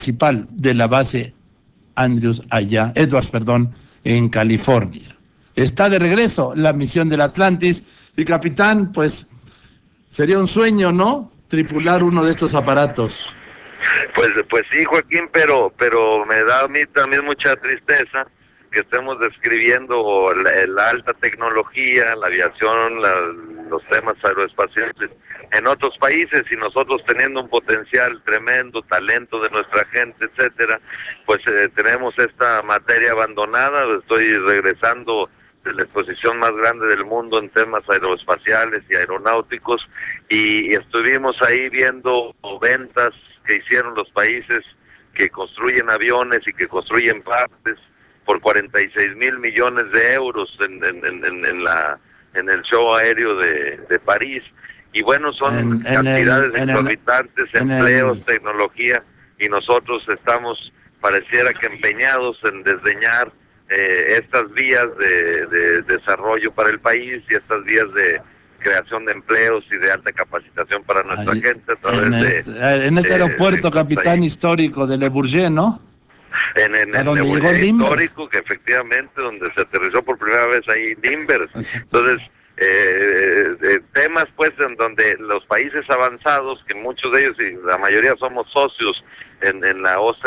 principal de la base Edwards, en California. Está de regreso la misión del Atlantis y capitán, pues sería un sueño, ¿no? Tripular uno de estos aparatos. Pues sí, Joaquín, pero me da a mí también mucha tristeza que estemos describiendo la alta tecnología, la aviación, los temas aeroespaciales en otros países y nosotros teniendo un potencial tremendo, talento de nuestra gente, etcétera, pues tenemos esta materia abandonada. Estoy regresando de la exposición más grande del mundo en temas aeroespaciales y aeronáuticos y estuvimos ahí viendo ventas que hicieron los países que construyen aviones y que construyen partes por 46,000 millones de euros en el show aéreo de París. Y bueno, son cantidades exorbitantes, empleos, tecnología, y nosotros estamos, pareciera que empeñados en desdeñar estas vías de desarrollo para el país y estas vías de creación de empleos y de alta capacitación para nuestra gente a través en este aeropuerto, capitán, histórico de Le Bourget, ¿no? En el histórico, que efectivamente, donde se aterrizó por primera vez ahí Nimbers. Entonces, temas pues en donde los países avanzados, que muchos de ellos y la mayoría somos socios en la OCDE,